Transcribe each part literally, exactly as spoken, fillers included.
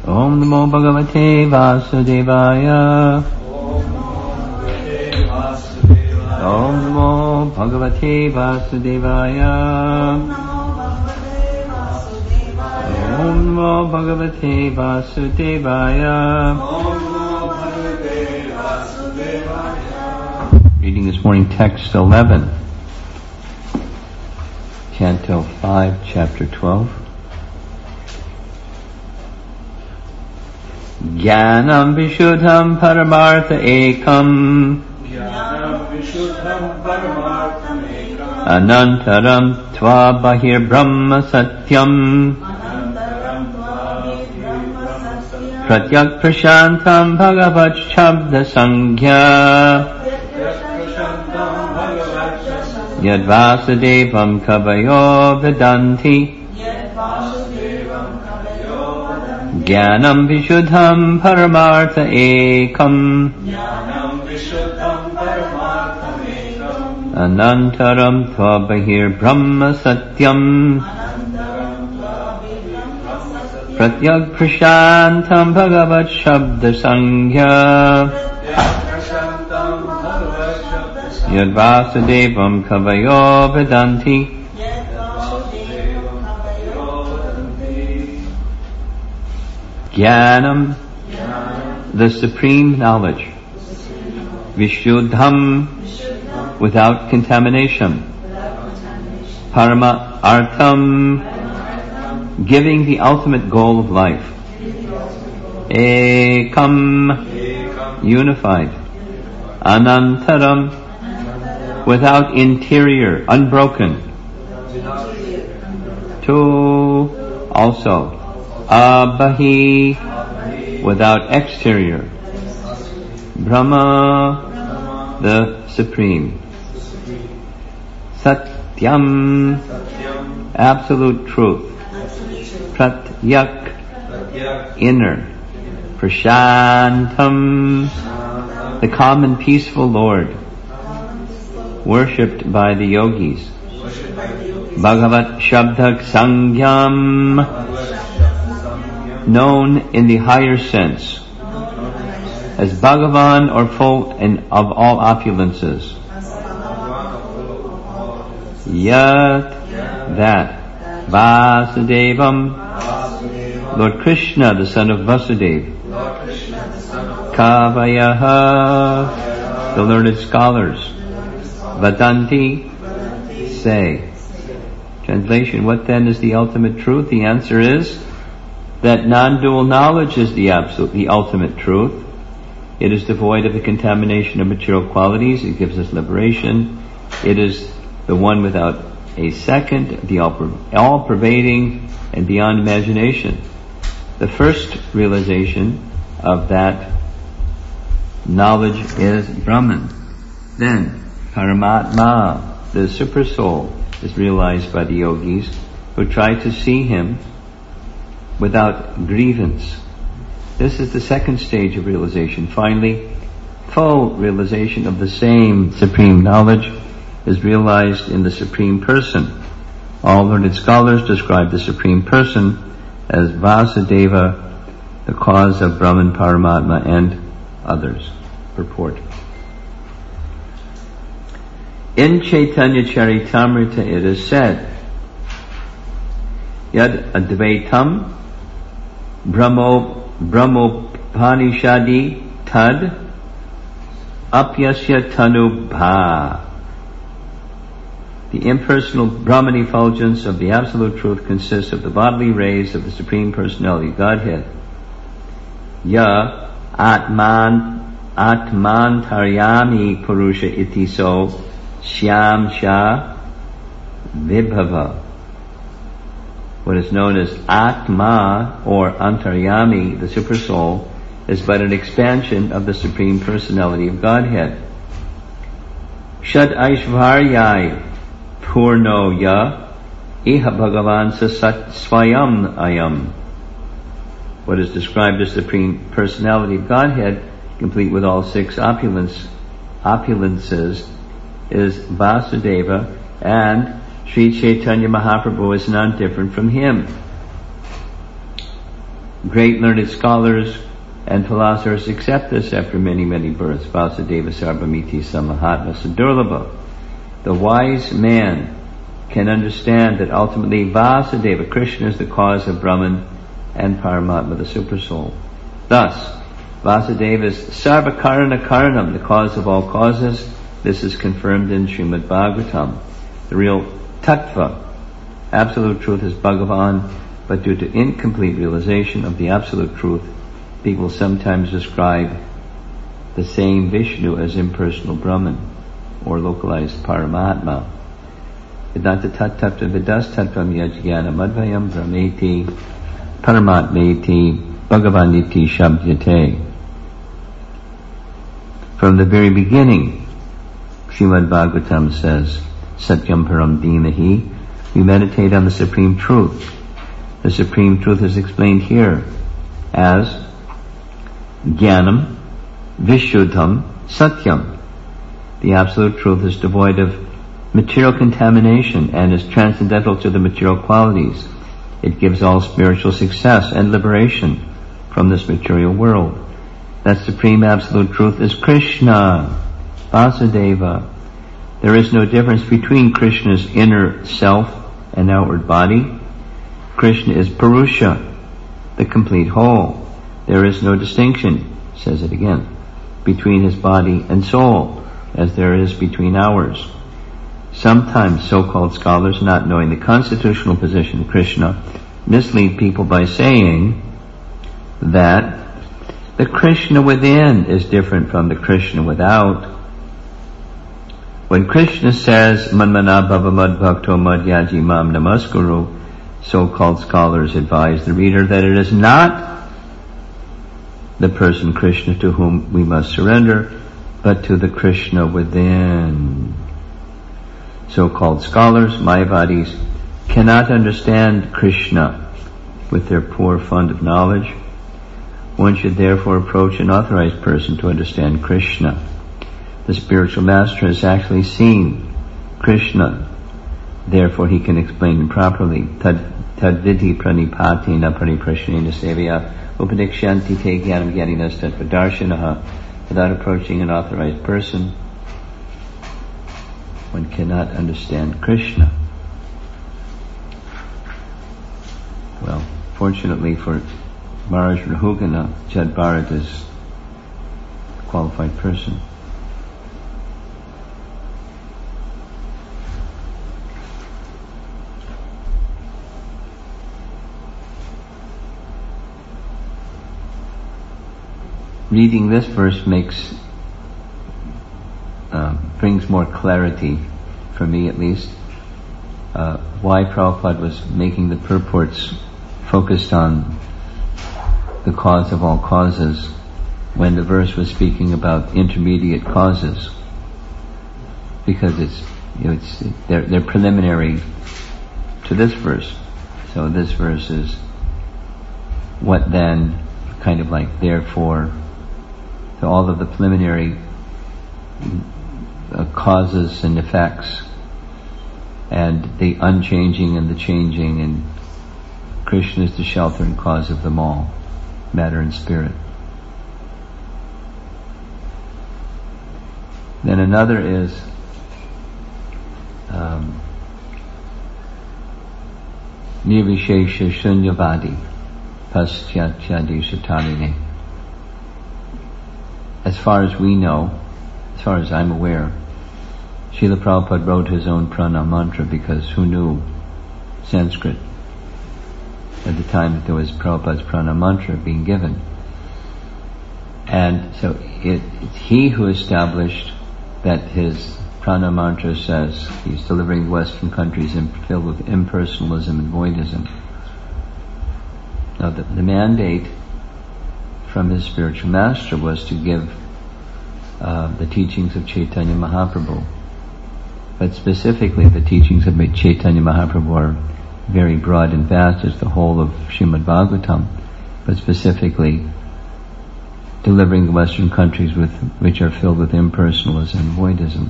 Om Namo Bhagavate Vasudevaya. Om Namo Bhagavate Vasudevaya. Om Namo Bhagavate Vasudevaya. Reading this morning, text eleven, Canto five, Chapter twelve. Jnanam Vishuddham Paramartha Ekam Anantaram Tva Bahir Brahma Satyam Pratyak Prashantam Bhagavat Shabda Sanghya Yad Vasudevam Kavayo Vedanti Jnanam Vishuddham Paramartha Ekam Anantaram Tva Bahir Brahma Satyam Pratyak Prashantam Bhagavat Shabda Sanghya Yad Vasudevam Kavayo Vedanti. Jnanam, the supreme knowledge. Vishuddham, without contamination. Parama artham, giving the ultimate goal of life. Ekam, unified. Anantaram, without interior, unbroken. Two, also. Abahi, without exterior. Brahma, the supreme. Satyam, absolute truth. Pratyak, inner. Prashantam, the calm and peaceful Lord, worshipped by the yogis. Bhagavat Shabdak Sangyam, known in the higher sense as Bhagavan, or full and of all opulences. Yat, that. Vasudevam, Lord Krishna, the son of Vasudeva. Kavayaha, the learned scholars. Vadanti, say. Translation: what then is the ultimate truth? The answer is that non-dual knowledge is the absolute, the ultimate truth. It is devoid of the contamination of material qualities. It gives us liberation. It is the one without a second, the all-pervading and beyond imagination. The first realization of that knowledge is Brahman. Then Paramatma, the super soul, is realized by the yogis who try to see him without grievance. This is the second stage of realization. Finally, full realization of the same supreme knowledge is realized in the Supreme Person. All learned scholars describe the Supreme Person as Vasudeva, the cause of Brahman, Paramatma, and others. Purport. In Chaitanya Charitamrita it is said, Yad Advaitam Brahmo Brahmopanishadi Tad Apyasya Tanu Bha. The impersonal Brahman effulgence of the Absolute Truth consists of the bodily rays of the Supreme Personality of Godhead. Ya Atman Atman Taryami Purusha Iti So Shyam Sha Vibhava. What is known as Atma, or Antaryami, the Super Soul, is but an expansion of the Supreme Personality of Godhead. Shad Aishvaryai Purno Ya Iha Bhagavan Sasat Swayam Ayam. What is described as the Supreme Personality of Godhead, complete with all six opulence, opulences, is Vasudeva, and Sri Chaitanya Mahaprabhu is none different from him. great learned scholars and philosophers accept this after many, many births. Vasudeva Sarvamiti Samahatma Sadurlabha. The wise man can understand that ultimately Vasudeva, Krishna, is the cause of Brahman and Paramatma, the Supersoul. Thus, Vasudeva is Sarvakarana Karanam, the cause of all causes. This is confirmed in Srimad Bhagavatam. The real tattva, absolute truth, is Bhagavan, but due to incomplete realization of the absolute truth, people sometimes describe the same Vishnu as impersonal Brahman or localized Paramatma. Vedanta tattva vidas tattvam yajnana madvayam brahmeti paramatmeti bhagavaniti shabdyate. From the very beginning, Srimad Bhagavatam says, Satyam Param Dhimahi, we meditate on the Supreme Truth. The Supreme Truth is explained here as Jnanam Vishuddham Satyam. The Absolute Truth is devoid of material contamination and is transcendental to the material qualities. It gives all spiritual success and liberation from this material world. That Supreme Absolute Truth is Krishna, Vasudeva. There is no difference between Krishna's inner self and outward body. Krishna is Purusha, the complete whole. There is no distinction, says it again, between his body and soul, as there is between ours. Sometimes so-called scholars, not knowing the constitutional position of Krishna, mislead people by saying that the Krishna within is different from the Krishna without. When Krishna says, Manmana bhava mad bhakto mad yaji mam namaskuru, so-called scholars advise the reader that it is not the person Krishna to whom we must surrender, but to the Krishna within. So-called scholars, Mayavadis, cannot understand Krishna with their poor fund of knowledge. One should therefore approach an authorized person to understand Krishna. The spiritual master has actually seen Krishna, therefore he can explain him properly. Tad tadvidhi pranipati na pariprashnena sevya upadikshanti te jnanam jnaninas tattvadarshanaha. Without approaching an authorized person, one cannot understand Krishna. Well, fortunately for Maharaj Rahugana, Jad Bharat is a qualified person. Reading this verse makes uh, brings more clarity, for me at least, uh, why Prabhupada was making the purports focused on the cause of all causes when the verse was speaking about intermediate causes, because it's you know, it's they're, they're preliminary to this verse. So this verse is what then, kind of like therefore. So all of the preliminary uh, causes and effects, and the unchanging and the changing, and Krishna is the shelter and cause of them all, matter and spirit. Then another is um, Nirvishesha Shunyavadi Paschatya Satarine. As far as we know, as far as I'm aware, Srila Prabhupada wrote his own pranam mantra because who knew Sanskrit at the time that there was Prabhupada's pranam mantra being given. And so it, it's he who established that his pranam mantra says he's delivering the Western countries in, filled with impersonalism and voidism. Now the, the mandate from his spiritual master was to give uh, the teachings of Chaitanya Mahaprabhu. But specifically the teachings of Chaitanya Mahaprabhu are very broad and vast as the whole of Srimad Bhagavatam, but specifically delivering the Western countries with which are filled with impersonalism and voidism.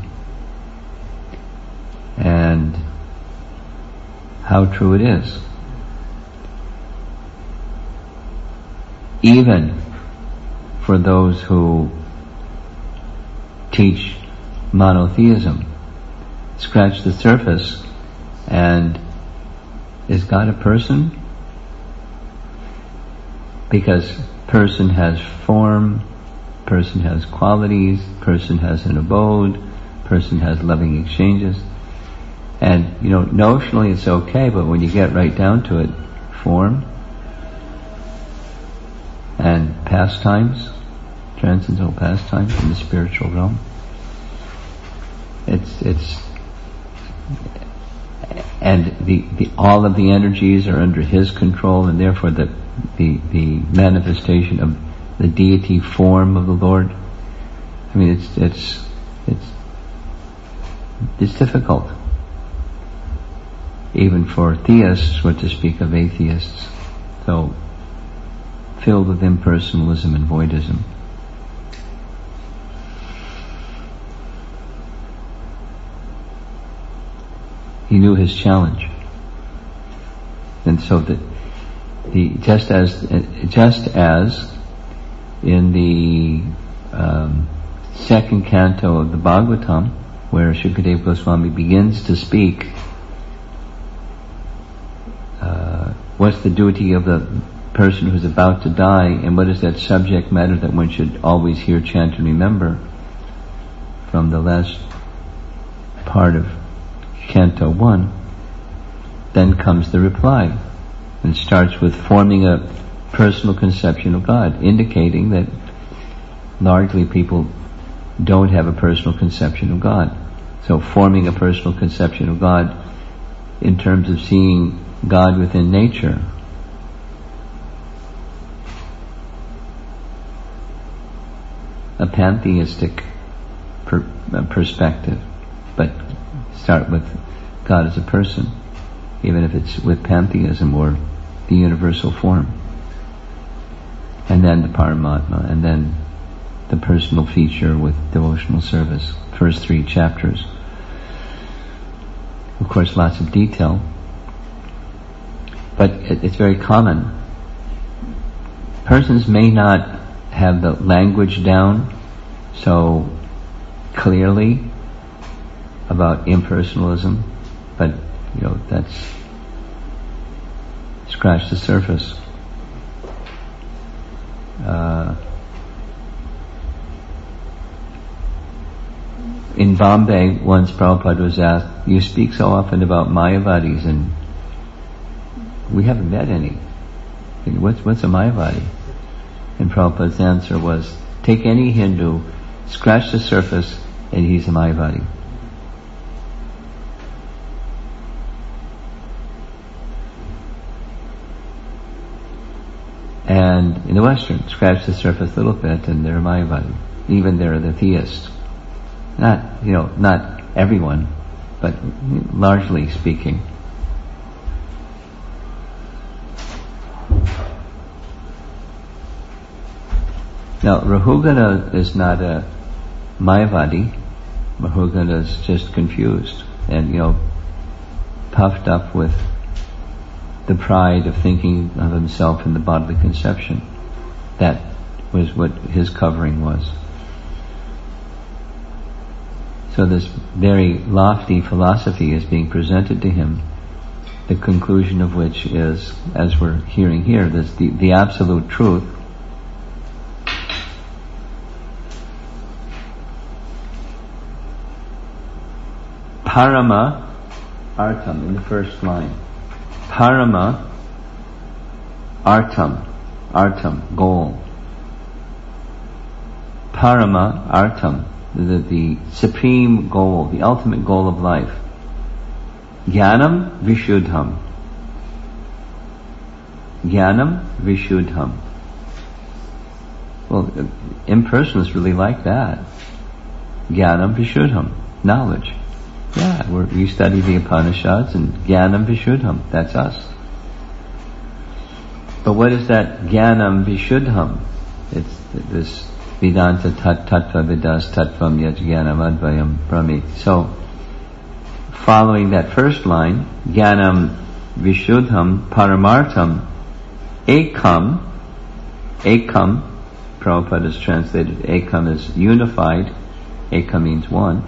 And how true it is. even for those who teach monotheism, scratch the surface, and is God a person? Because person has form, person has qualities, person has an abode, person has loving exchanges. And, you know, notionally it's okay, but when you get right down to it, form and pastimes, transcendental pastimes in the spiritual realm, it's, it's, and the, the, all of the energies are under His control, and therefore the, the, the manifestation of the deity form of the Lord, I mean, it's, it's, it's, it's difficult, even for theists, what to speak of atheists. So, filled with impersonalism and voidism. He knew his challenge, and so that the just as just as in the um, second canto of the Bhagavatam, where Shukadeva Goswami begins to speak, uh, what's the duty of the person who's about to die, and what is that subject matter that one should always hear, chant, and remember, from the last part of Canto one, then comes the reply, and starts with forming a personal conception of God, indicating that largely people don't have a personal conception of God. So forming a personal conception of God in terms of seeing God within nature, a pantheistic per, uh, perspective, but start with God as a person, even if it's with pantheism or the universal form, and then the Paramatma, and then the personal feature with devotional service. First three chapters. Of course, lots of detail, but it, it's very common. Persons may not have the language down so clearly about impersonalism, but, you know, that's scratch the surface. Uh, in Bombay, once Prabhupada was asked, "You speak so often about Mayavadis, and we haven't met any. What's, what's a Mayavadi?" And Prabhupada's answer was, take any Hindu, scratch the surface, and he's a Mayavadi. And in the Western, scratch the surface a little bit, and they're a Mayavadi. Even they're the theists. Not, you know, not everyone, but largely speaking. Now, Rahugana is not a Mayavadi. Rahugana is just confused and, you know, puffed up with the pride of thinking of himself in the bodily conception. That was what his covering was. So this very lofty philosophy is being presented to him, the conclusion of which is, as we're hearing here, this the, the absolute truth. Parama Artam, in the first line. Parama Artam, Artam, goal. Parama Artam, the, the supreme goal, the ultimate goal of life. Jnanam Vishuddham. Jnanam Vishuddham. Well, impersonalists really like that. Jnanam Vishuddham, knowledge. Yeah, we're, we study the Upanishads, and Jnanam Vishuddham, that's us. But what is that Jnanam Vishuddham? It's this Vedanta tat tattva vidas tattvam yaj jnanam advayam brahmi. So, following that first line, Jnanam Vishuddham Paramartham Ekam Ekam, Prabhupada has translated Ekam as unified. Ekam means one.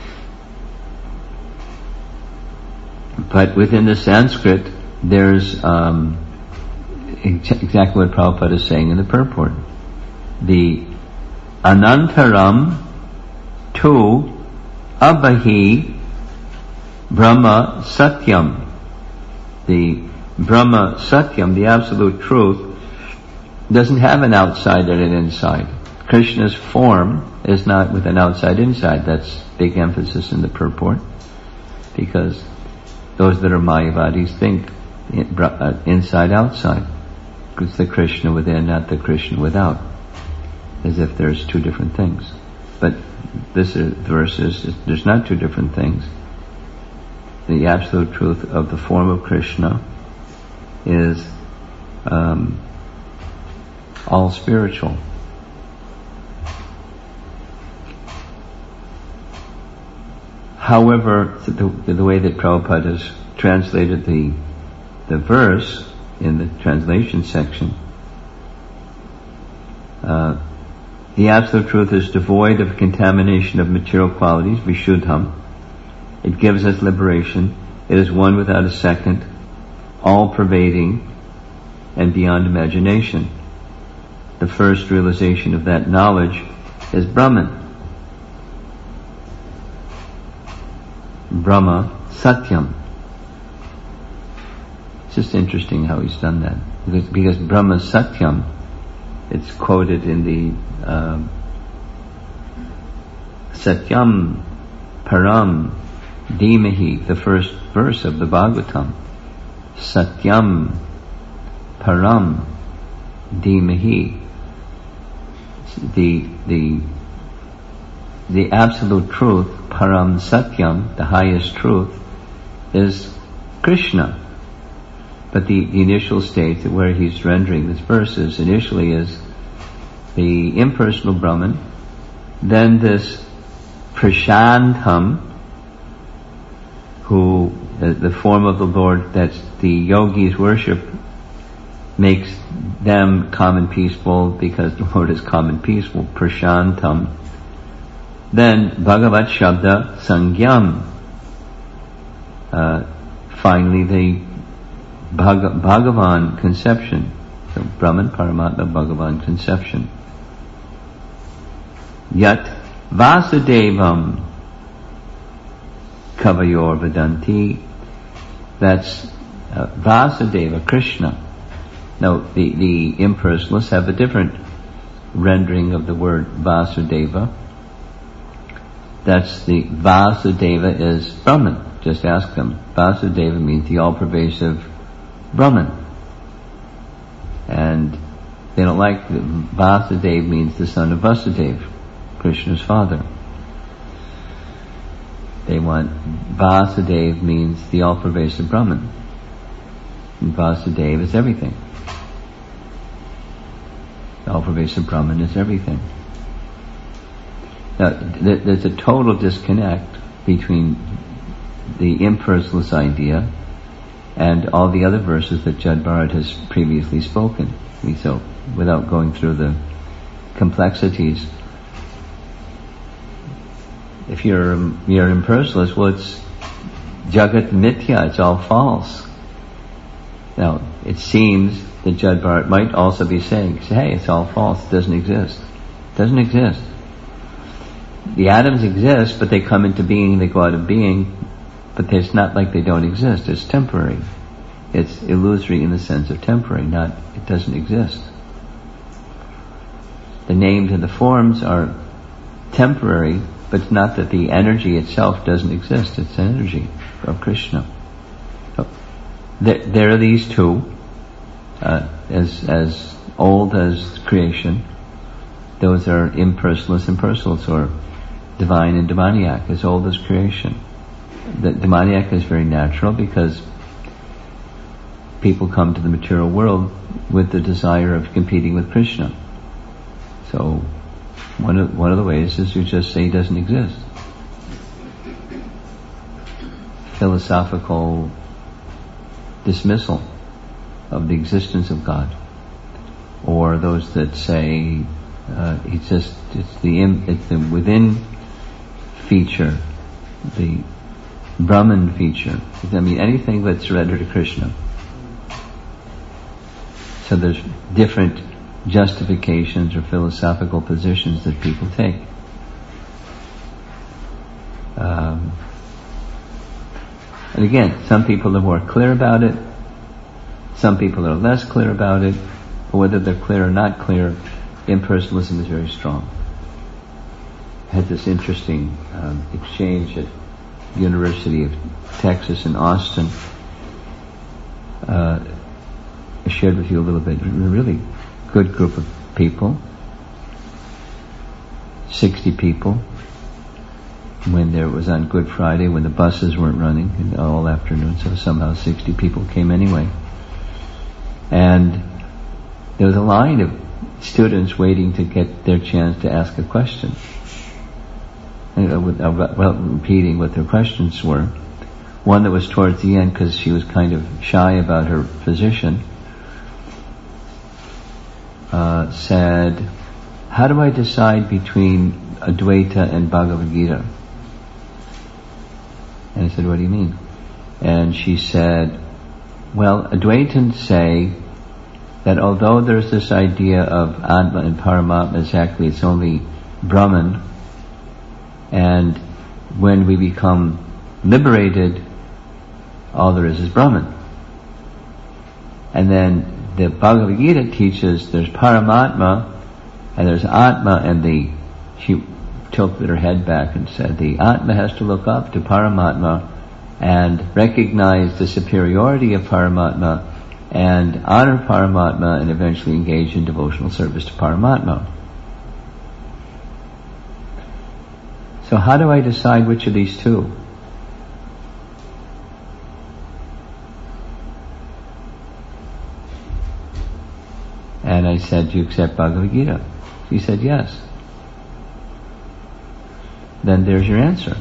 But within the Sanskrit, there's um, ex- exactly what Prabhupada is saying in the purport. The Anantaram tu Abahi Brahma Satyam. The Brahma Satyam, the absolute truth, doesn't have an outside and an inside. Krishna's form is not with an outside inside. That's big emphasis in the purport, because those that are Mayavadis think inside outside. It's the Krishna within, not the Krishna without, as if there's two different things. But this is, verse is, there's not two different things. The absolute truth of the form of Krishna is um, all spiritual. However, the, the way that Prabhupada has translated the the verse in the translation section, uh, the absolute truth is devoid of contamination of material qualities, vishuddham. It gives us liberation. It is one without a second, all-pervading, and beyond imagination. The first realization of that knowledge is Brahman. Brahma Satyam. It's just interesting how he's done that. Because, because Brahma Satyam, it's quoted in the uh, Satyam Param Dhimahi, the first verse of the Bhagavatam. Satyam Param Dhimahi. The, the, the absolute truth, Param Satyam, the highest truth, is Krishna. But the, the initial state where he's rendering this verse is initially is the impersonal Brahman, then this Prashantam, who uh, the form of the Lord that the yogis worship makes them calm and peaceful because the Lord is calm and peaceful, Prashantam. Then Bhagavat Shabda Sangyam. Uh, finally the Bhag- Bhagavan conception. So Brahman, Paramatma, Bhagavan conception. Yat Vasudevam Kavayor Vedanti. That's uh, Vasudeva, Krishna. Now the, the impersonalists have a different rendering of the word Vasudeva. That's the Vasudeva is Brahman. Just ask them. Vasudeva means the all-pervasive Brahman. And they don't like the Vasudeva means the son of Vasudeva, Krishna's father. They want Vasudeva means the all-pervasive Brahman. And Vasudeva is everything. The all-pervasive Brahman is everything. Now, th- there's a total disconnect between the impersonalist idea and all the other verses that Jad Bharat has previously spoken. So, without going through the complexities, if you're you're impersonalist, well, it's Jagat Mithya, it's all false. Now, it seems that Jad Bharat might also be saying, hey, it's all false, it doesn't exist. It doesn't exist. The atoms exist, but they come into being, they go out of being, but it's not like they don't exist. It's temporary. It's illusory in the sense of temporary, not, it doesn't exist. The names and the forms are temporary, but it's not that the energy itself doesn't exist. It's energy of Krishna. So, there, there are these two, uh, as, as old as creation. Those are impersonalists, impersonalists, or divine and demoniac, as old as creation. The demoniac is very natural because people come to the material world with the desire of competing with Krishna. So one of one of the ways is you just say he doesn't exist. Philosophical dismissal of the existence of God, or those that say uh, it's just it's the it's the within feature, the Brahman feature. I mean, anything but surrender to Krishna. So there's different justifications or philosophical positions that people take. Um, and again, some people are more clear about it, some people are less clear about it, but whether they're clear or not clear, impersonalism is very strong. I had this interesting um, exchange at University of Texas in Austin. Uh, I shared with you a little bit. A really good group of people. Sixty people. When there was on Good Friday, when the buses weren't running in all afternoon, so somehow sixty people came anyway. And there was a line of students waiting to get their chance to ask a question. And, well, repeating what their questions were. One that was towards the end, because she was kind of shy about her position, uh, said, "How do I decide between Advaita and Bhagavad Gita?" And I said, "What do you mean?" And she said, "Well, Advaitins say that although there's this idea of Atma and Paramatma, exactly, it's only Brahman, and when we become liberated, all there is is Brahman. And then the Bhagavad Gita teaches there's Paramatma and there's Atma, and the she tilted her head back and said the Atma has to look up to Paramatma and recognize the superiority of Paramatma and honor Paramatma and eventually engage in devotional service to Paramatma. So how do I decide which of these two?" And I said, "Do you accept Bhagavad Gita?" She said, "Yes." Then there's your answer.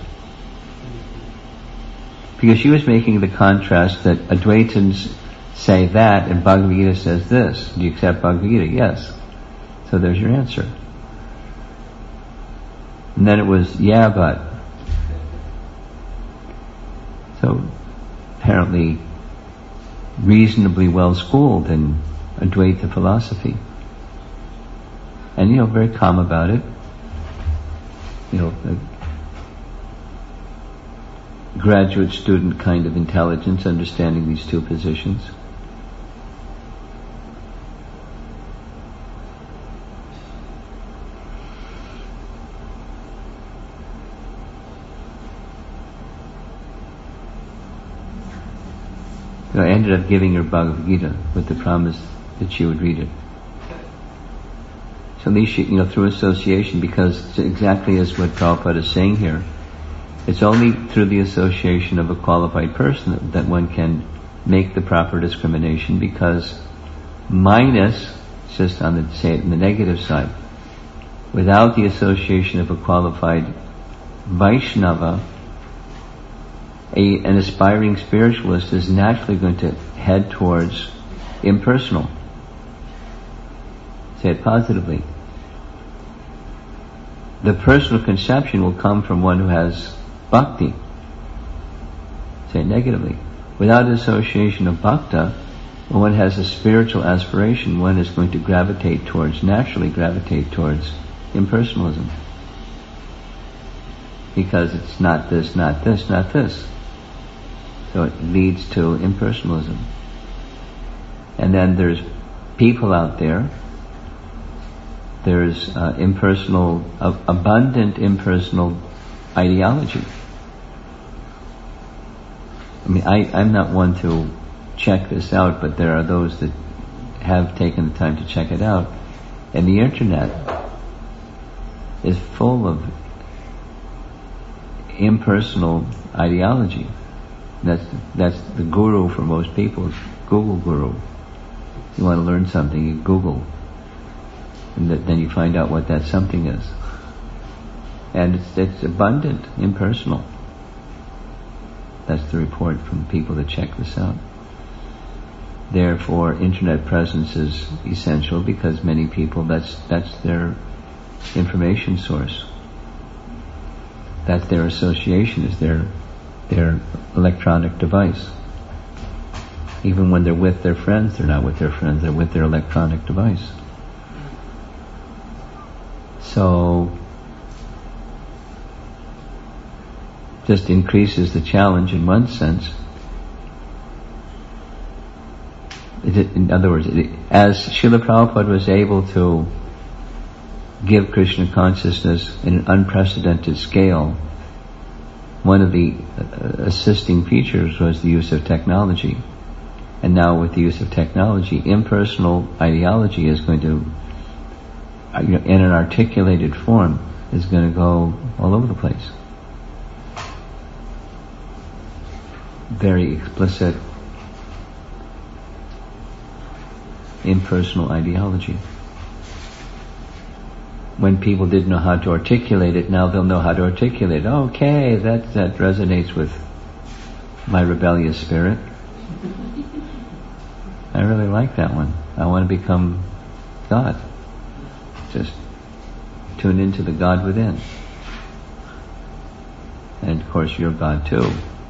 Because she was making the contrast that Advaitins say that and Bhagavad Gita says this. Do you accept Bhagavad Gita? Yes. So there's your answer. And then it was, "Yeah, but." So apparently reasonably well schooled in Advaita philosophy. And, you know, very calm about it. You know, a graduate student kind of intelligence, understanding these two positions. So I ended up giving her Bhagavad Gita with the promise that she would read it. So at least she, you know, through association, because it's exactly as what Prabhupada is saying here, it's only through the association of a qualified person that, that one can make the proper discrimination, because minus, just on the, say it in the negative side, without the association of a qualified Vaishnava, A, an aspiring spiritualist is naturally going to head towards impersonal. Say it positively. The personal conception will come from one who has bhakti. Say it negatively. Without association of bhakta, when one has a spiritual aspiration, one is going to gravitate towards, naturally gravitate towards impersonalism. Because it's not this, not this, not this. So it leads to impersonalism. And then there's people out there, there's uh, impersonal, uh, abundant impersonal ideology. I mean, I, I'm not one to check this out, but there are those that have taken the time to check it out. And the internet is full of impersonal ideology. That's that's the guru for most people. Google guru. You want to learn something, you Google, and th- then you find out what that something is. And it's it's abundant, impersonal. That's the report from people that check this out. Therefore, internet presence is essential because many people, that's that's their information source. That's their association, is their their electronic device. Even when they're with their friends, they're not with their friends, they're with their electronic device. So, just increases the challenge in one sense. It, in other words, it, as Srila Prabhupada was able to give Krishna consciousness in an unprecedented scale, one of the uh, assisting features was the use of technology. And now with the use of technology, impersonal ideology is going to, you know, in an articulated form, is going to go all over the place. Very explicit, impersonal ideology. When people didn't know how to articulate it, now they'll know how to articulate it. Okay, that that resonates with my rebellious spirit. I really like that one. I want to become God. Just tune into the God within. And of course you're God too.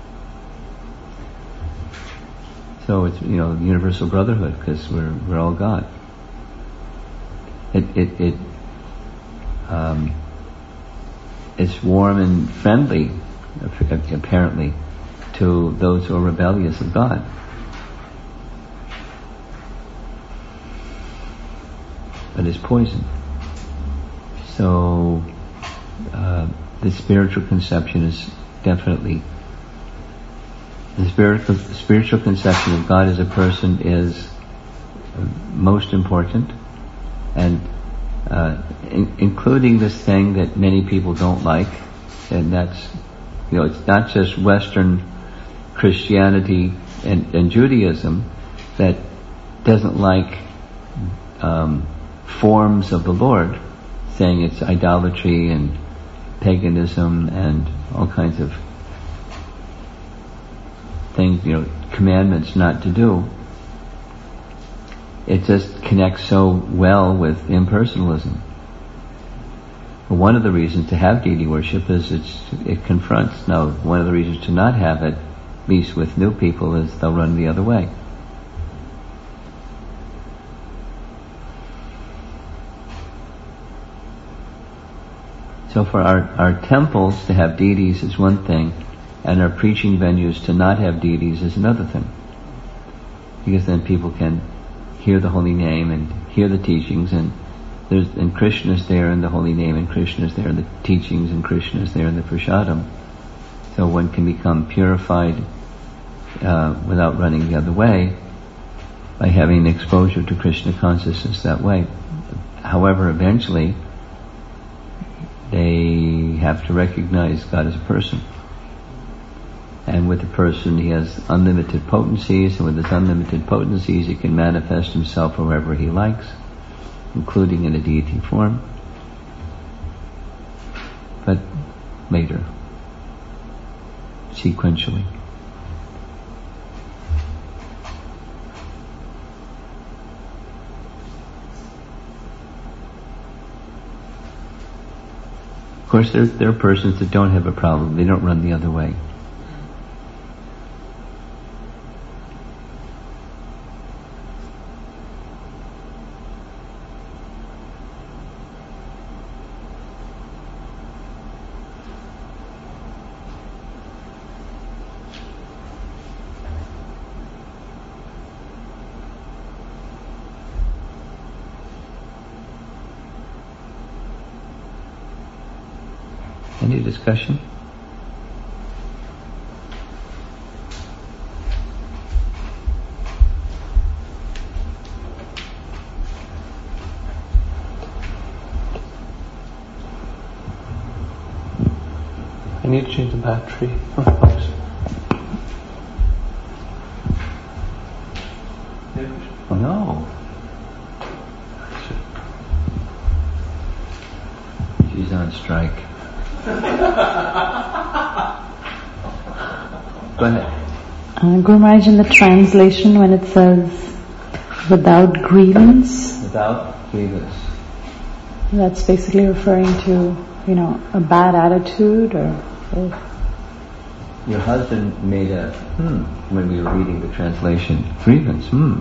So it's, you know, universal brotherhood, because we're we're all God. It it it um, it's warm and friendly, apparently, to those who are rebellious of God. But it's poison. So uh, the spiritual conception is definitely the spiritual spiritual conception of God as a person is most important, and uh, in, including this thing that many people don't like, and that's, you know, it's not just Western Christianity and, and Judaism that doesn't like um, forms of the Lord, saying it's idolatry and paganism and all kinds of things, you know, commandments not to do. It just connects so well with impersonalism. One of the reasons to have deity worship is it's, it confronts. Now, one of the reasons to not have it, at least with new people, is they'll run the other way. So for our, our temples to have deities is one thing, and our preaching venues to not have deities is another thing. Because then people can hear the holy name and hear the teachings, and there's, and Krishna is there in the holy name, and Krishna is there in the teachings, and Krishna is there in the prasadam. So one can become purified uh, without running the other way by having exposure to Krishna consciousness that way. However, eventually they have to recognize God as a person. And with the person, he has unlimited potencies, and with his unlimited potencies, he can manifest himself wherever he likes, including in a deity form. But later, sequentially. Of course, there, there are persons that don't have a problem. They don't run the other way. Any discussion? I need to change the battery. Oh, thanks. Oh no. She's on strike. Go ahead. Uh, Guru Maharaj, in the translation when it says without grievance, without grievance, that's basically referring to, you know, a bad attitude or... or your husband made a hmm when we were reading the translation. Grievance, hmm.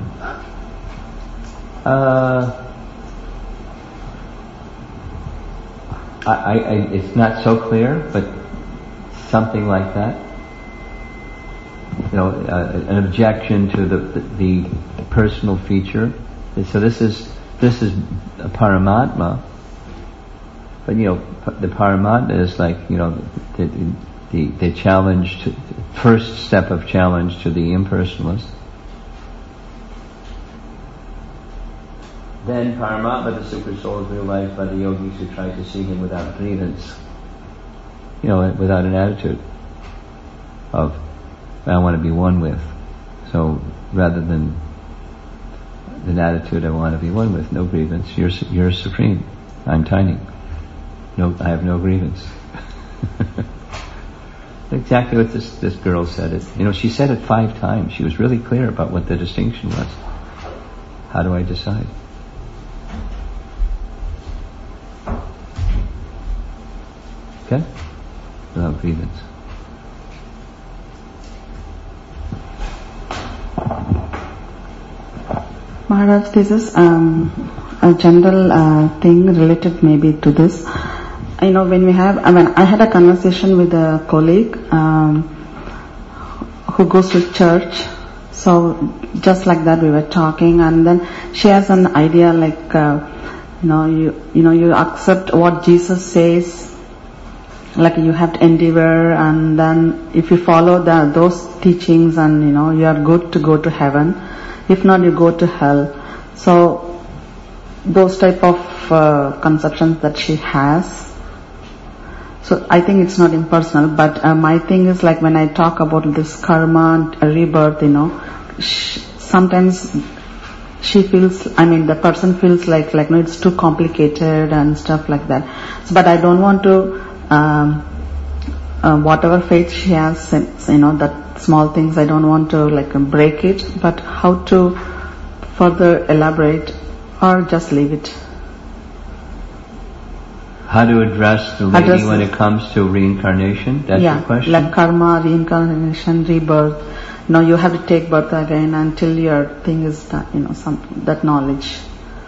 Uh, I, I, I, it's not so clear, but something like that. You know, uh, an objection to the, the the personal feature. So this is this is a Paramatma, but you know, the Paramatma is like, you know, the the, the challenge to, first step of challenge to the impersonalist. Then Paramatma, the super soul, is realized by the yogis who try to see him without grievance, you know, without an attitude of, I want to be one with. So rather than an attitude, I want to be one with, no grievance. You're you're supreme. I'm tiny. No, I have no grievance. Exactly what this this girl said. It. You know, she said it five times. She was really clear about what the distinction was. How do I decide? Okay? Without grievance. Maharaj, this is um, a general uh, thing related maybe to this. You know, when we have, I mean, I had a conversation with a colleague um, who goes to church. So just like that, we were talking, and then she has an idea like, uh, you know, you you know, you accept what Jesus says. Like you have to endeavor, and then if you follow the, those teachings, and you know, you are good to go to heaven. If not, you go to hell. So those type of uh, conceptions that she has. So I think it's not impersonal, but uh, my thing is like when I talk about this karma and rebirth, you know, sh- sometimes she feels, I mean, the person feels like, like, no, it's too complicated and stuff like that. So, but I don't want to, um, uh, whatever faith she has, you know, that small things, I don't want to like break it, but how to further elaborate or just leave it. How to address the lady address when it comes to reincarnation? That's yeah, your question? like karma, reincarnation, rebirth. No, you have to take birth again until your thing is done, you know, some, that knowledge.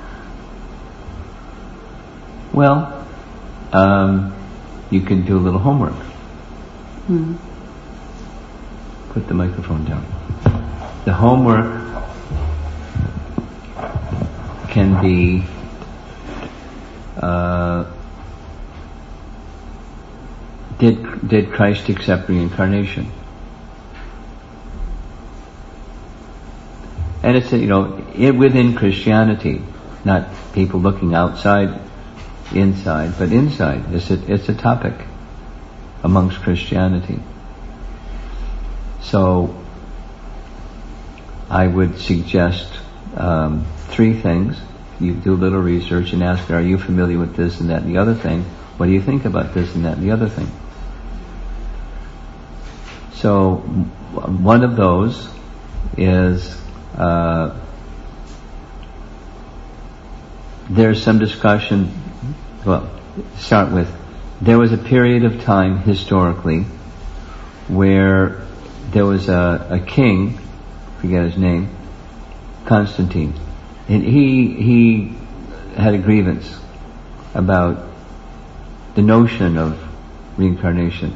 Well, um, you can do a little homework. Hmm. Put the microphone down. The homework can be uh, did did Christ accept reincarnation? And it's a, you know, it, within Christianity, not people looking outside, inside, but inside. It's a, it's a topic amongst Christianity. So I would suggest um, three things. You do a little research and ask, are you familiar with this and that and the other thing? What do you think about this and that and the other thing? So one of those is uh, there's some discussion, well, start with, there was a period of time historically where there was a, a king, forget his name, Constantine, and he he had a grievance about the notion of reincarnation.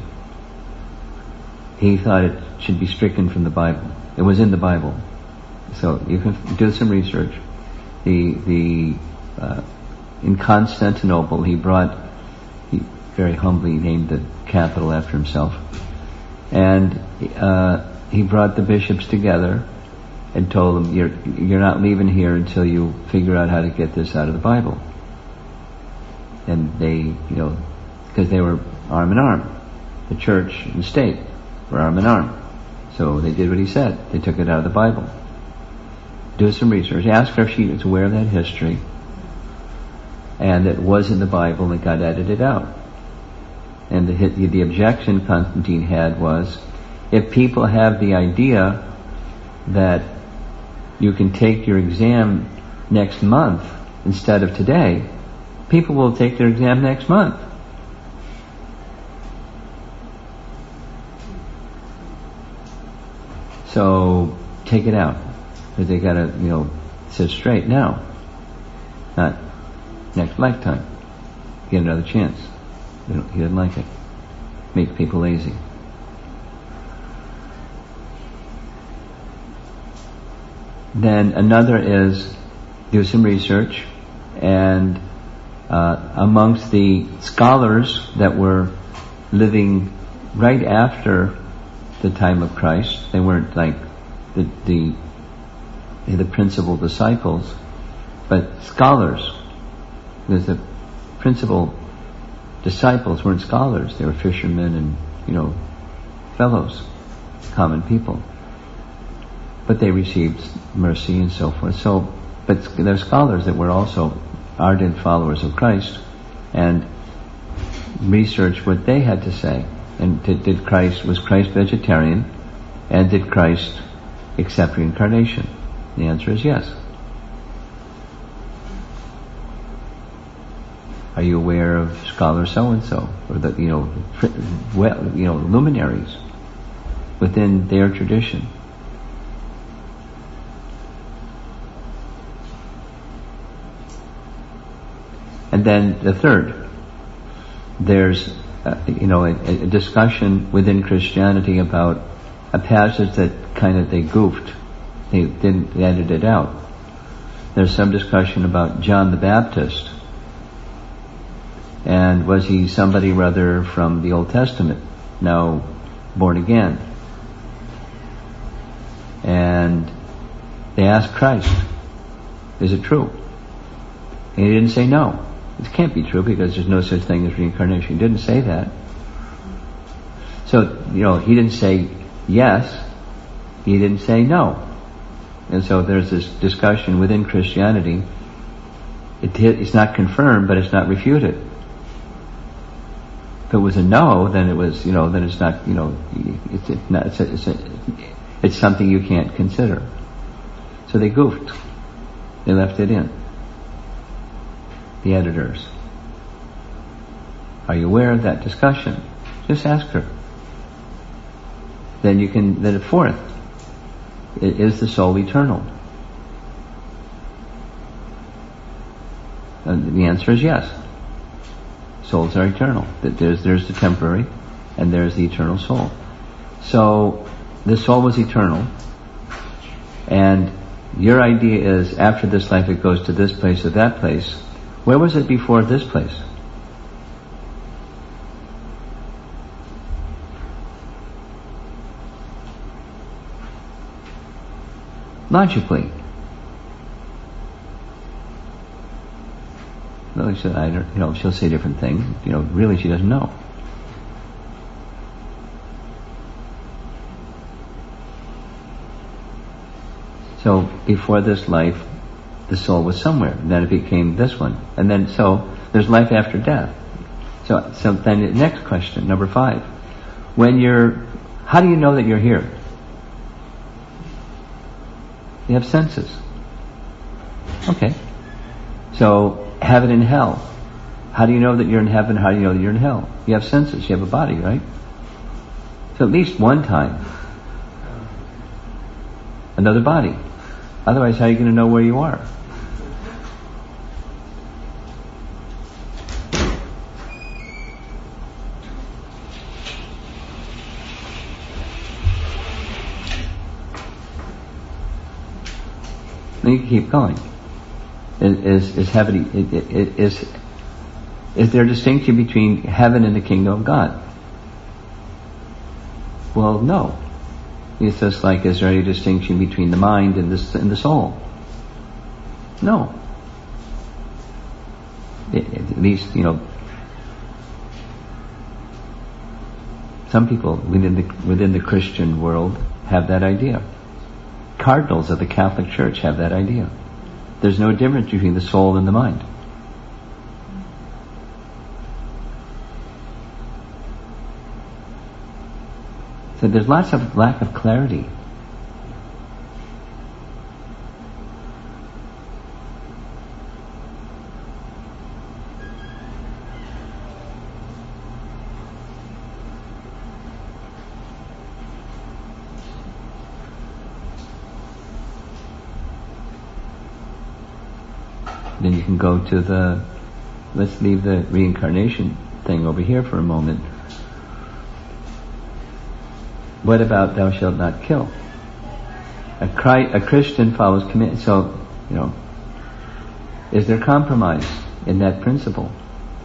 He thought it should be stricken from the Bible. It was in the Bible, so you can do some research. The the uh, in Constantinople, he brought, he very humbly named the capital after himself, and uh, he brought the bishops together and told them, you're, you're not leaving here until you figure out how to get this out of the Bible. And they, you know, because they were arm in arm. The church and state were arm in arm. So they did what he said. They took it out of the Bible. Do some research. Ask her if she was aware of that history. And it was in the Bible and it got edited out. And the, the, the objection Constantine had was, if people have the idea that you can take your exam next month instead of today, people will take their exam next month. So take it out. But they gotta, you know, sit straight now. Not next lifetime. Get another chance. He doesn't like it. Makes people lazy. Then another is do some research, and uh, amongst the scholars that were living right after the time of Christ, they weren't like the the, the principal disciples, but scholars. Because the principal disciples weren't scholars; they were fishermen and, you know, fellows, common people. But they received mercy and so forth. So, but there are scholars that were also ardent followers of Christ, and researched what they had to say. And did, did Christ was Christ vegetarian, and did Christ accept reincarnation? The answer is yes. Are you aware of scholar so and so, or the you know, well, you know, luminaries within their tradition? And then the third, there's uh, you know a, a discussion within Christianity about a passage that kind of they goofed, they didn't they edited it out. There's some discussion about John the Baptist, and was he somebody rather from the Old Testament, now born again? And they asked Christ, "Is it true?" And he didn't say no. It can't be true because there's no such thing as reincarnation. He didn't say that. So, you know, he didn't say yes, he didn't say no. And so there's this discussion within Christianity. It, it's not confirmed, but it's not refuted. If it was a no, then it was, you know, then it's not, you know, it's, it's not, it's, a, it's, a, it's something you can't consider. So they goofed. They left it in. The editors. Are you aware of that discussion? Just ask her. Then you can, then fourth, is the soul eternal? And the answer is yes. Souls are eternal. There's, there's the temporary, and there's the eternal soul. So, the soul was eternal, and your idea is after this life it goes to this place or that place. Where was it before this place? Logically. No, she said, I don't, you know, she'll say different things. You know, really she doesn't know. So, before this life, the soul was somewhere, and then it became this one. And then, so, there's life after death. So, so then the next question, number five. When you're, how do you know that you're here? You have senses. Okay. So, heaven and hell. How do you know that you're in heaven? How do you know that you're in hell? You have senses, you have a body, right? So at least one time, another body. Otherwise, how are you going to know where you are? Then you can keep going. Is is heaven? Is is there a distinction between heaven and the kingdom of God? Well, no. It's just like, is there any distinction between the mind and the and the soul? No. It, at least, you know, some people within the within the Christian world have that idea. Cardinals of the Catholic Church have that idea. There's no difference between the soul and the mind. So there's lots of lack of clarity. Then you can go to the, let's leave the reincarnation thing over here for a moment. What about thou shalt not kill? A, Christ, a Christian follows command. So, you know, is there compromise in that principle?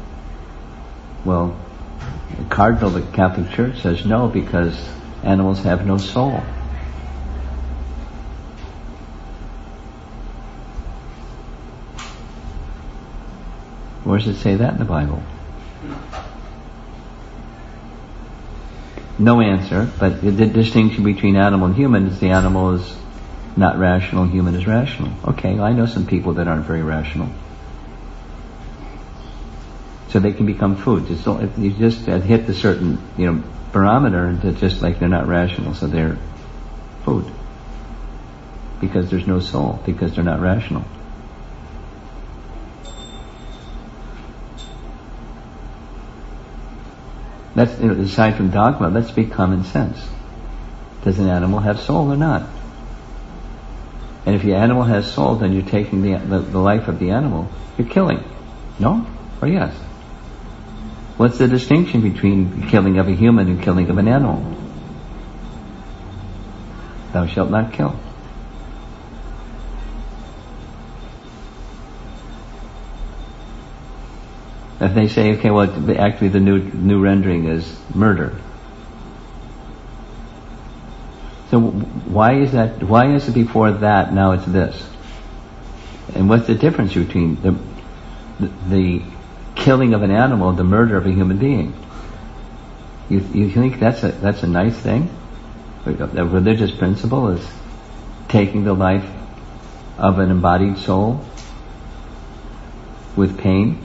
Well, the cardinal of the Catholic Church says no, because animals have no soul. Where does it say that in the Bible? No answer, but the distinction between animal and human is the animal is not rational, human is rational. Okay, I know some people that aren't very rational. So they can become food. Just don't, you just hit the certain, you know, barometer, and it's just like they're not rational, so they're food. Because there's no soul, because they're not rational. Let's, you know, aside from dogma, let's speak common sense. Does an animal have soul or not? And if the animal has soul, then you're taking the, the, the life of the animal. You're killing. No? Or yes? What's the distinction between killing of a human and killing of an animal? Thou shalt not kill. If they say, okay, well, actually the new new rendering is murder. So why is that? Why is it before that, now it's this? And what's the difference between the the, the killing of an animal and the murder of a human being? You you think that's a that's a nice thing? A religious principle is taking the life of an embodied soul with pain.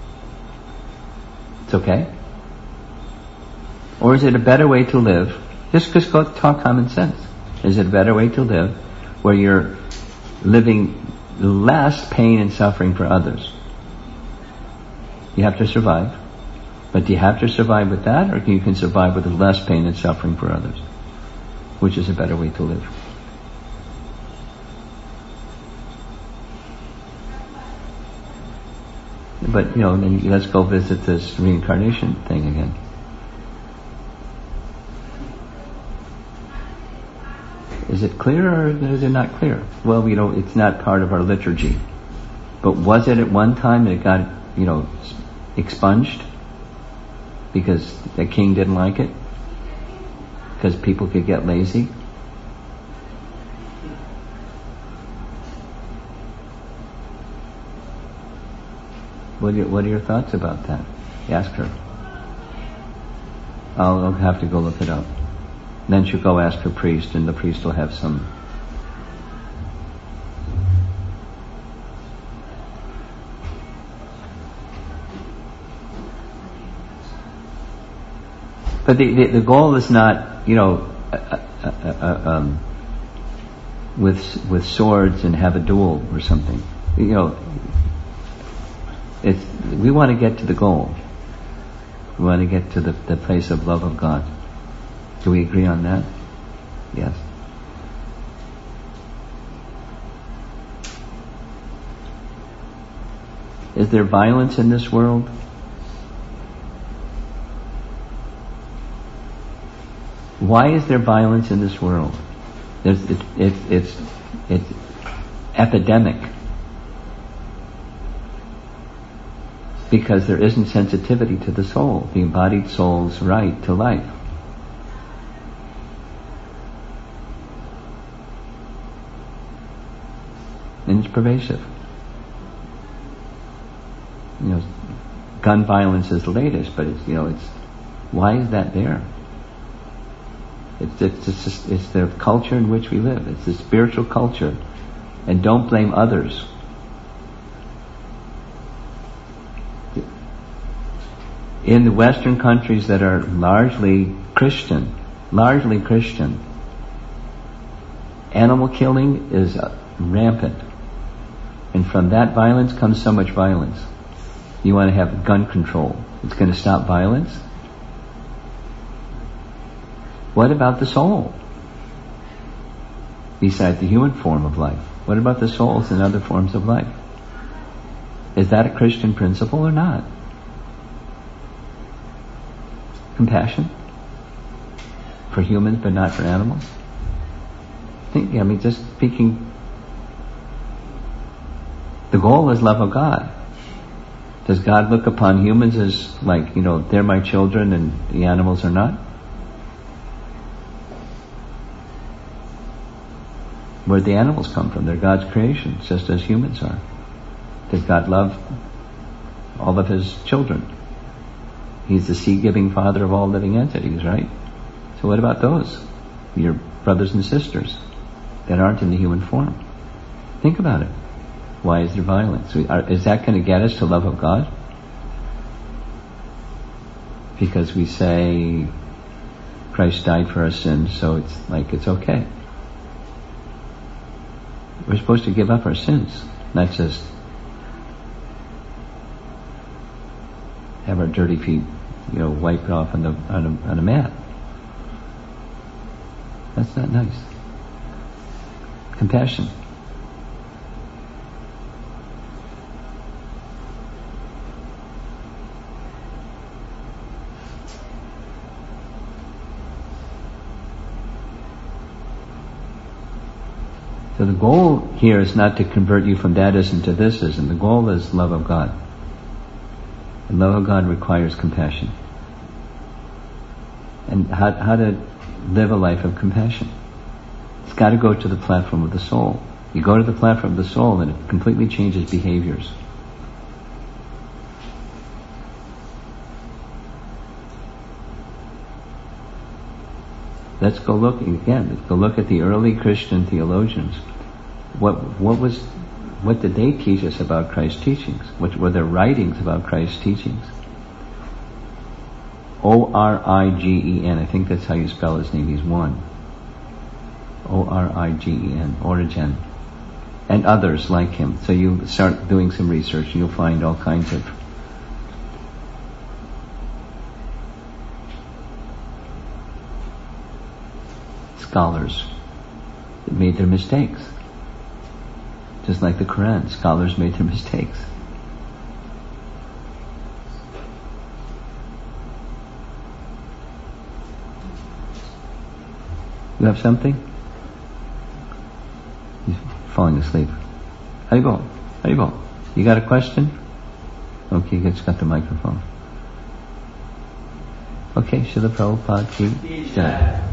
It's okay? Or is it a better way to live? Just, just go talk common sense. Is it a better way to live where you're living less pain and suffering for others? You have to survive. But do you have to survive with that, or you can survive with less pain and suffering for others? Which is a better way to live? But, you know, then let's go visit this reincarnation thing again. Is it clear or is it not clear? Well, you know, it's not part of our liturgy. But was it at one time that it got, you know, expunged? Because the king didn't like it? Because people could get lazy? What are, your, what are your thoughts about that? Ask her. I'll, I'll have to go look it up. Then she'll go ask her priest, and the priest will have some. But the, the, the goal is not, you know, uh, uh, uh, um, with with swords and have a duel or something. You know, it's, we want to get to the goal. We want to get to the, the place of love of God. Do we agree on that? Yes. Is there violence in this world? Why is there violence in this world? There's, it, it, it's, it's epidemic. Because there isn't sensitivity to the soul, the embodied soul's right to life. And it's pervasive. You know, gun violence is the latest, but it's, you know, it's, why is that there? It's, it's, it's, just, it's the culture in which we live. It's the spiritual culture. And don't blame others. In the Western countries that are largely Christian, largely Christian. Animal killing is uh, rampant. And from that violence comes so much violence. You want to have gun control. It's going to stop violence? What about the soul? Besides the human form of life, what about the souls in other forms of life? Is that a Christian principle or not? Compassion for humans but not for animals? Think, I mean, just speaking, the goal is love of God. Does God look upon humans as like, you know, they're my children and the animals are not? Where'd the animals come from? They're God's creation, just as humans are. Does God love all of His children? He's the seed-giving Father of all living entities, right? So what about those? Your brothers and sisters that aren't in the human form. Think about it. Why is there violence? Is that going to get us to love of God? Because we say Christ died for our sins, so it's like it's okay. We're supposed to give up our sins, not just have our dirty feet, you know, wiped off on the on a, on a mat. That's not nice. Compassion. So the goal here is not to convert you from that-ism to this-ism. The goal is love of God. And love of God requires compassion. And how, how to live a life of compassion. It's got to go to the platform of the soul. You go to the platform of the soul and it completely changes behaviors. Let's go look again. Let's go look at the early Christian theologians. What what was what did they teach us about Christ's teachings? What were their writings about Christ's teachings? O R I G E N. I think that's how you spell his name. He's one. O R I G E N. Origen. And others like him. So you start doing some research and you'll find all kinds of scholars that made their mistakes. Just like the Quran, scholars made their mistakes. You have something? He's falling asleep. Haribol, Haribol, you got a question? Okay, you just got the microphone. Okay, Srila Prabhupada ki Jai.